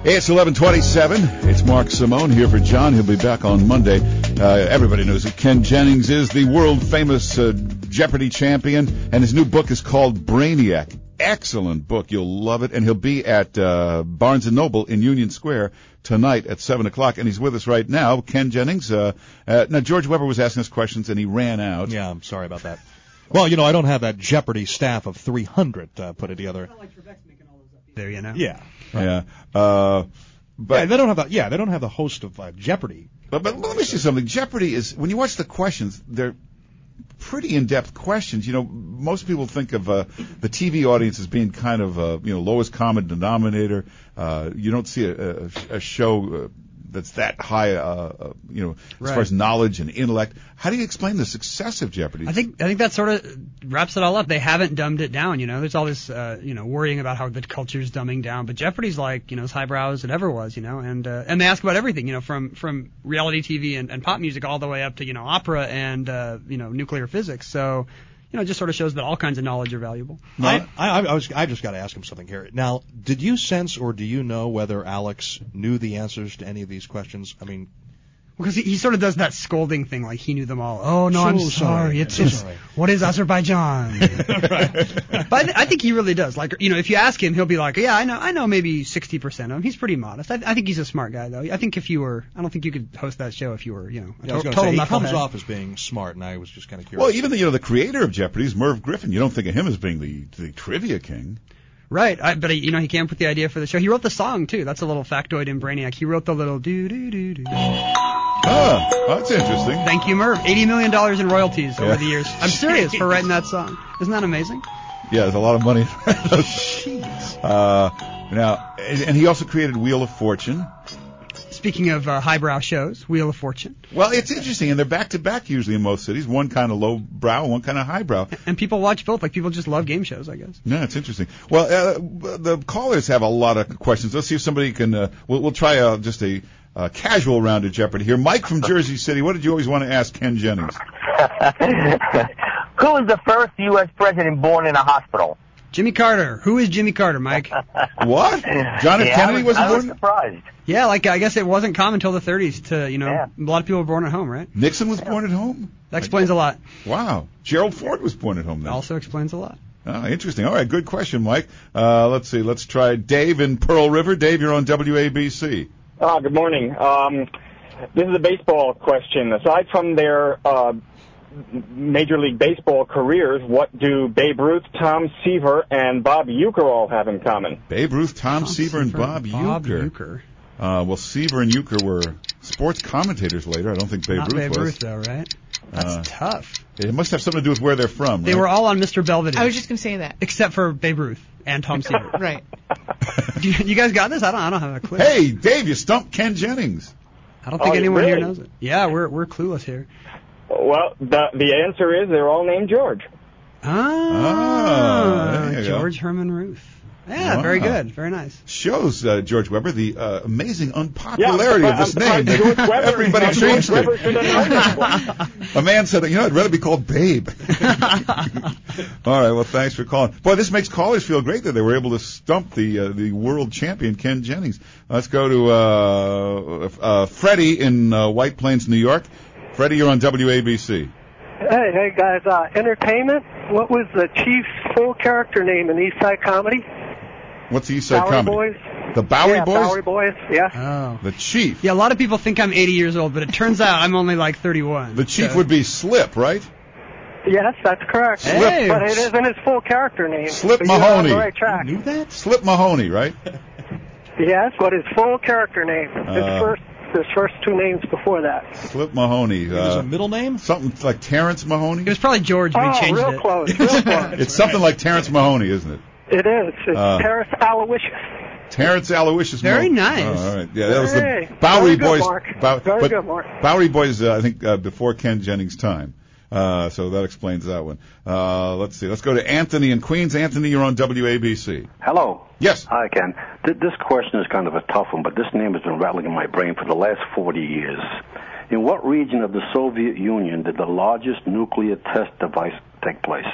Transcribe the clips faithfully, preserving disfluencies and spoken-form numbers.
Hey, it's eleven twenty-seven. It's Mark Simone here for John. He'll be back on Monday. Uh, everybody knows that Ken Jennings is the world-famous uh, Jeopardy champion, and his new book is called Brainiac. Excellent book. You'll love it. And he'll be at uh, Barnes and Noble in Union Square tonight at seven o'clock, and he's with us right now. Ken Jennings. Uh, uh, now, George Weber was asking us questions, and he ran out. Yeah, I'm sorry about that. Well, you know, I don't have that Jeopardy staff of three hundred uh, put it together. There, you know. Yeah. Yeah. Uh, but yeah, they don't have the, yeah, they don't have the host of uh, Jeopardy. But, but let me say something. Jeopardy is, when you watch the questions, they're pretty in-depth questions. You know, most people think of uh, the T V audience as being kind of, uh, you know, lowest common denominator. Uh, you don't see a, a, a show uh, that's that high, uh, uh, you know, as right. far as knowledge and intellect. How do you explain the success of Jeopardy? I think I think that sort of wraps it all up. They haven't dumbed it down, you know. There's all this, uh, you know, worrying about how the culture's dumbing down, but Jeopardy's like, you know, as highbrow as it ever was, you know, and uh, and they ask about everything, you know, from from reality T V and, and pop music all the way up to, you know, opera and uh, you know, nuclear physics. So, you know, it just sort of shows that all kinds of knowledge are valuable. No, I, I, I was I just got to ask him something here. Now, did you sense or do you know whether Alex knew the answers to any of these questions? I mean. Because he, he sort of does that scolding thing, like he knew them all. Oh no, so I'm sorry. sorry. It's, So it's sorry. What is Azerbaijan? But I, th- I think he really does. Like, you know, if you ask him, he'll be like, yeah, I know, I know, maybe sixty percent of them. He's pretty modest. I, I think he's a smart guy, though. I think if you were, I don't think you could host that show if you were, you know, a Yeah, I was to- gonna total say, he knucklehead. comes off as being smart, and I was just kind of curious. Well, even the, you know, the creator of Jeopardy is Merv Griffin. You don't think of him as being the, the trivia king. Right, I, but you know, he came up with the idea for the show. He wrote the song too. That's a little factoid in Brainiac. He wrote the little do do do do. Oh, that's interesting. Thank you, Merv. Eighty million dollars in royalties Yeah. over the years. I'm serious for writing that song. Isn't that amazing? Yeah, there's a lot of money. Jeez. Uh, now, and, and he also created Wheel of Fortune. Speaking of uh, highbrow shows, Wheel of Fortune. Well, it's interesting, and they're back to back usually in most cities. One kind of low brow, one kind of highbrow. And people watch both. Like, people just love game shows, I guess. No, it's interesting. Well, uh, the callers have a lot of questions. Let's see if somebody can. Uh, we'll, we'll try uh, just a uh, casual round of Jeopardy here. Mike from Jersey City. What did you always want to ask Ken Jennings? Who was the first U S president born in a hospital? Jimmy Carter. Who is Jimmy Carter, Mike? What? John F. yeah, Kennedy I was, wasn't I was born? surprised. Yeah, like, I guess it wasn't common until the thirties to, you know, Yeah. a lot of people were born at home, right? Nixon was born at home? That explains a lot. Wow. Gerald Ford was born at home then. Also explains a lot. Oh, interesting. All right, good question, Mike. Uh, let's see. Let's try Dave in Pearl River. Dave, you're on W A B C. Uh, good morning. Um, this is a baseball question. Aside from their uh, Major League Baseball careers, what do Babe Ruth, Tom Seaver, and Bob Uecker all have in common? Babe Ruth, Tom, Tom Seaver, and Seaver, Bob, Bob Uecker. Uecker. Uh, well, Seaver and Uecker were sports commentators later. I don't think Babe Not Ruth Babe was. Ruth, though, right? That's Uh, tough. It must have something to do with where they're from, They right? were all on Mister Belvedere. I was just going to say that. Except for Babe Ruth and Tom Seaver. Right. you, you guys got this? I don't. I don't have a clue. Hey, Dave, you stumped Ken Jennings. I don't think Oh, anyone here really? knows it. Yeah, we're we're clueless here. Well, the the answer is they're all named George. Ah, Oh, there you go. George Herman Ruth. Yeah, Wow. very good. Very nice. Shows, uh, George Weber, the uh, amazing unpopularity Yeah, of this I'm name. surprised George Weber- Everybody George changed Weber it. should have known this one. A man said, you know, I'd rather be called Babe. All right, well, thanks for calling. Boy, this makes callers feel great that they were able to stump the uh, the world champion, Ken Jennings. Let's go to uh, uh, Freddie in uh, White Plains, New York. Freddie, you're on W A B C. Hey, hey guys, uh, entertainment. What was the chief's full character name in East Side Comedy? What's the East Side Bowery Comedy? Boys. The Bowery yeah, Boys? Bowery Boys, yeah. Oh. The Chief. Yeah, a lot of people think I'm eighty years old, but it turns out I'm only like thirty-one. The Chief so. would be Slip, right? Yes, that's correct. Hey. But it isn't his full character name. Slip So you're Mahoney. on the right track. You knew that? Slip Mahoney, right? Yes, but his full character name. His Uh, first, his first two names before that. Slip Mahoney. It was Uh, a middle name? something like Terrence Mahoney? It was probably George, but Oh, he changed real it. close, real close. It's something like Terrence Mahoney, isn't it? It is. It's Uh, Terrace Aloysius. Terrence Aloysius. Very Mo- nice. Oh, all right. Yeah, that was Hey, the Bowery very good, Boys. Mark. Bow- Very but good, Mark. Bowery Boys, uh, I think, uh, before Ken Jennings' time. Uh, so that explains that one. Uh, let's see. Let's go to Anthony in Queens. Anthony, you're on W A B C. Hello. Yes. Hi, Ken. Th- this question is kind of a tough one, but this name has been rattling in my brain for the last forty years. In what region of the Soviet Union did the largest nuclear test device take place?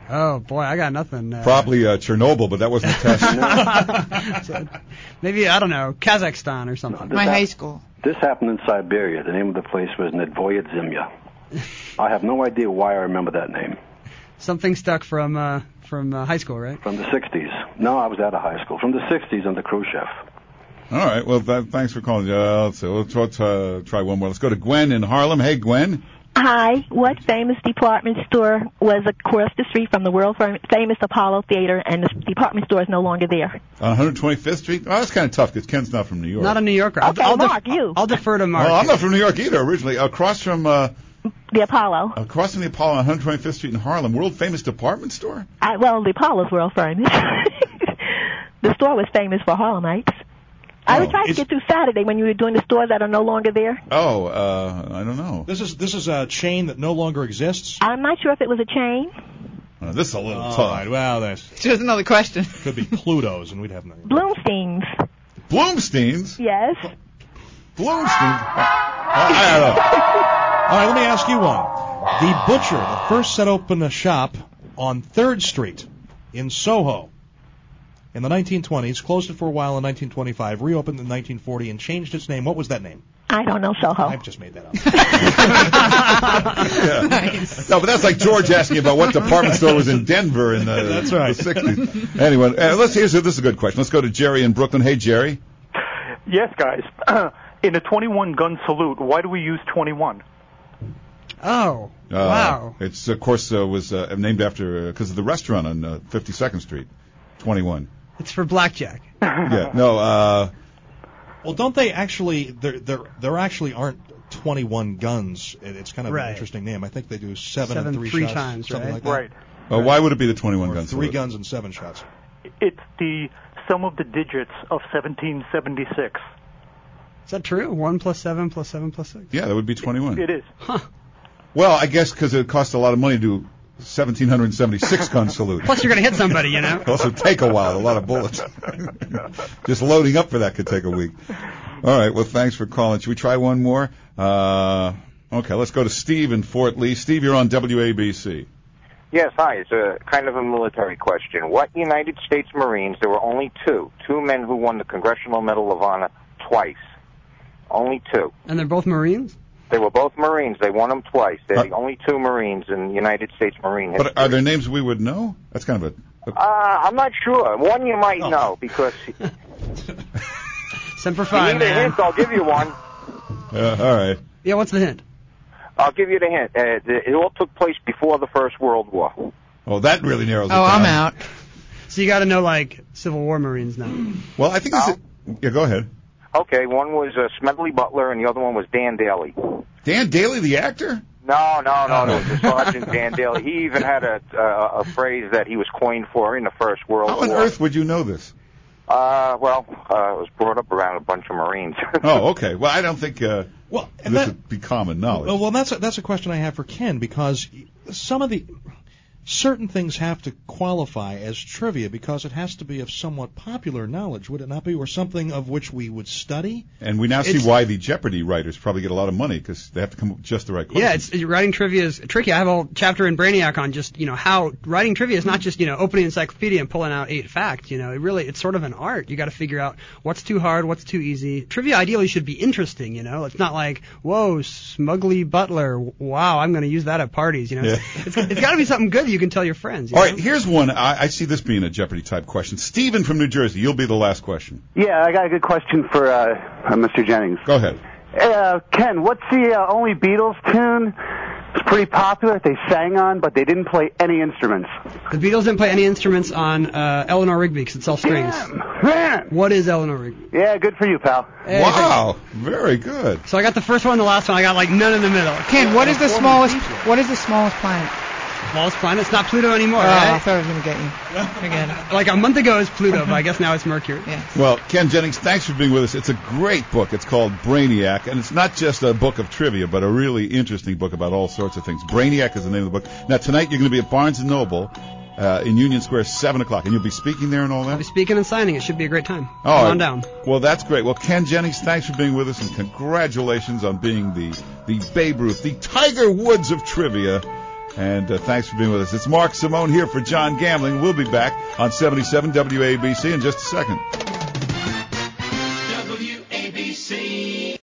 Oh boy, I got nothing. Uh, Probably uh, Chernobyl, but that wasn't a test. so maybe I don't know, Kazakhstan or something. No, My hap- high school. This happened in Siberia. The name of the place was Nedvoye Zimya. I have no idea why I remember that name. Something stuck from uh, from uh, high school, right? From the sixties. No, I was out of high school. From the sixties under Khrushchev. All right. Well, th- thanks for calling. Uh, let's see. Let's, let's uh, try one more. Let's go to Gwen in Harlem. Hey, Gwen. Hi. What famous department store was across the street from the world famous Apollo Theater, and the department store is no longer there? On one hundred twenty-fifth Street? Oh, that's kind of tough because Ken's not from New York. Not a New Yorker. I'll, Okay, I'll Mark, def- you. I'll defer to Mark. Well, I'm not from New York either originally. Across from uh, The Apollo. across from the Apollo on one hundred twenty-fifth Street in Harlem, world famous department store? I, well, the Apollo's world famous. The store was famous for Harlemites. I was Oh, trying to it's- get through Saturday when you were doing the stores that are no longer there. Oh, uh, I don't know. This is this is a chain that no longer exists. I'm not sure if it was a chain. Uh, this is a little All tough. right, well, that's Just another question. could be Pluto's, and we'd have nothing. Bloomstein's. Bloomstein's? Yes. Bloomstein's? Uh, I don't know. All right, let me ask you one. The butcher that first set open a shop on third Street in Soho in the nineteen twenties, closed it for a while in nineteen twenty-five, reopened in nineteen forty, and changed its name. What was that name? I don't know, Soho. I've just made that up. Yeah. Nice. No, but that's like George asking about what department store was in Denver in the, That's right. the sixties. Anyway, uh, let's here's this is a good question. Let's go to Jerry in Brooklyn. Hey, Jerry. Yes, guys. In a twenty-one gun salute, why do we use twenty-one? Oh, Uh, wow. It's of course uh, was uh, named after because of the restaurant on uh, fifty-second Street, twenty-one. It's for blackjack. Yeah. No. Uh, Well, don't they actually? There, there, there actually aren't twenty-one guns. It- It's kind of Right. an interesting name. I think they do seven, Seven and three, three shots, times, something right? like that. Right. uh, why would it be the twenty-one Or gun three salute? guns and seven shots. It's the sum of the digits of seventeen seventy-six. Is that true? One plus seven plus seven plus six. Yeah, that would be twenty-one. It is. Huh. Well, I guess because it costs a lot of money to do seventeen seventy-six gun salute. Plus, you're gonna hit somebody, you know. It'll also take a while, a lot of bullets. Just loading up for that could take a week. All right, well, thanks for calling. Should we try one more? Uh, okay, let's go to Steve in Fort Lee. Steve, you're on W A B C. Yes, hi. It's a kind of a military question. What United States Marines, there were only two, two men who won the Congressional Medal of Honor twice. Only two. And they're both Marines? They were both Marines. They won them twice. They're Uh, the only two Marines in United States Marine history. But are there names we would know? That's kind of a... Uh, I'm not sure. One you might Oh. know because Semper you Fi, need a man. hint. I'll give you one. Uh, all right. Yeah, what's the hint? I'll give you the hint. Uh, the, it all took place before the First World War. Oh, that really narrows it Oh, down. I'm out. So you got to know like Civil War Marines now. Well, I think this is... Yeah, go ahead. Okay, one was uh, Smedley Butler, and the other one was Dan Daly. Dan Daly, the actor? No, no, no, no. It was Sergeant Dan Daly. He even had a uh, a phrase that he was coined for in the First World How War. on earth would you know this? Uh, well, uh, it was brought up around a bunch of Marines. Oh, okay. Well, I don't think uh, Well, this and that, would be common knowledge. well, well, that's a, that's a question I have for Ken because some of the certain things have to qualify as trivia because it has to be of somewhat popular knowledge, would it not be, or something of which we would study? And we now see It's- why the Jeopardy writers probably get a lot of money because they have to come up with just the right Yeah, questions. it's writing trivia is tricky. I have a whole chapter in Brainiac on just you know how writing trivia is not just you know opening an encyclopedia and pulling out eight facts. You know, it really it's sort of an art. You got to figure out what's too hard, what's too easy. Trivia ideally should be interesting. You know, it's not like whoa, Smugly Butler. Wow, I'm going to use that at parties. You know, Yeah. it's, it's got to be something good that you can tell your friends. You All know? right, here's one. I, I see this being a Jeopardy type question. Stephen from New Jersey, you'll be the last question. Yeah, I got a good question for uh, uh, Mister Jennings. Go ahead. Uh, Ken, what's the uh, only Beatles tune? It's pretty popular. They sang on, but they didn't play any instruments. The Beatles didn't play any instruments on uh, Eleanor Rigby because it's all strings. Man. What is Eleanor Rigby? Yeah, good for you, pal. Hey, Wow, very good. So I got the first one, and the last one. I got like none in the middle. Ken, what is the smallest? What is the smallest planet? Smallest planet. It's not Pluto anymore, Oh, I right? thought I was gonna get you again. Like a month ago it was Pluto, but I guess now it's Mercury. Yes. Well, Ken Jennings, thanks for being with us. It's a great book. It's called Brainiac, and it's not just a book of trivia, but a really interesting book about all sorts of things. Brainiac is the name of the book. Now, tonight you're going to be at Barnes and Noble uh, in Union Square, seven o'clock, and you'll be speaking there and all I'll that? be speaking and signing. It should be a great time. Oh, Come on down. Well, that's great. Well, Ken Jennings, thanks for being with us, and congratulations on being the, the Babe Ruth, the Tiger Woods of trivia. And uh, thanks for being with us. It's Mark Simone here for John Gambling. We'll be back on seventy-seven W A B C in just a second.